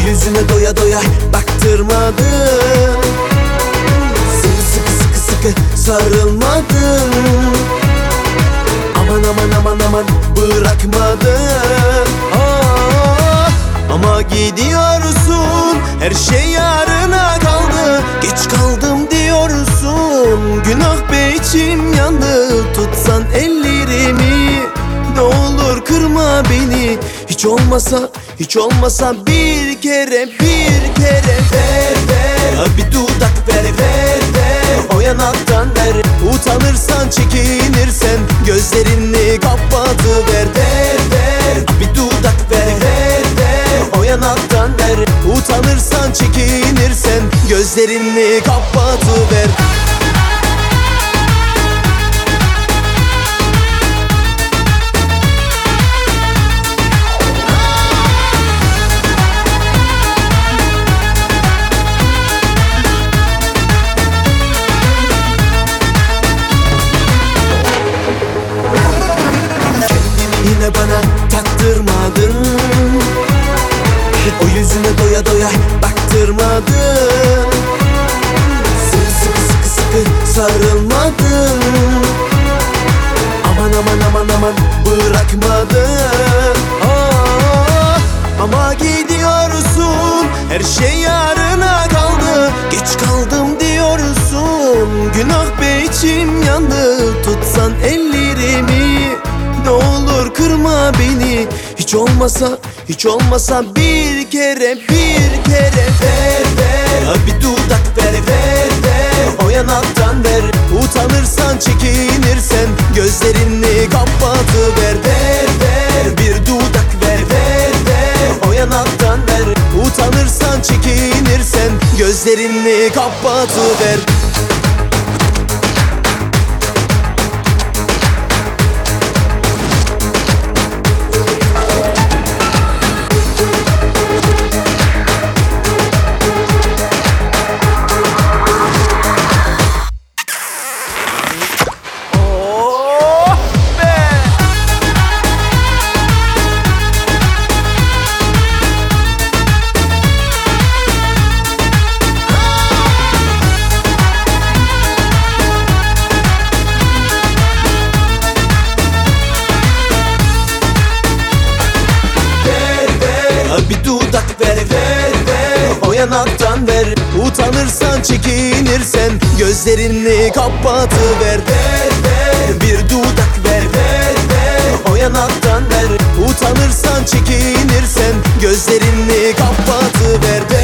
O yüzüne doya doya baktırmadın. Sıkı sıkı sıkı sıkı sarılmadın. Aman aman aman aman bırakmadın. Ama gidiyorsun, her şey yarına kaldı. Geç kaldım diyorsun, günah be içim yandı. Tutsan ellerimi, ne olur kırma beni. Hiç olmasa bir kere ver ver. Bir dudak ver. O yanaktan ver. Utanırsan çekinirsen gözlerini kapatıver. Ver. Bir dudak ver. O yanaktan ver. Utanırsan çekinirsen gözlerini kapatıver. Yine bana taktırmadın. O yüzüne doya doya baktırmadın. Sıkı sıkı sarılmadın. Aman aman aman aman bırakmadın. Ama gidiyorsun, her şey yarına kaldı. Geç kaldım diyorsun, günah be içim yandı. Tutsan ellerimi, ne olur kırma beni. Hiç olmasa bir kere ver. Bir dudak ver. O yanaktan ver. Utanırsan çekinirsen gözlerini kapatıver. Ver. Bir dudak ver. O yanaktan ver. Utanırsan çekinirsen gözlerini kapatıver. Bir dudak ver. O yanaktan ver. Utanırsan çekinirsen gözlerini kapatıver. Ver. Bir dudak ver. O yanaktan ver. Utanırsan çekinirsen gözlerini kapatıver.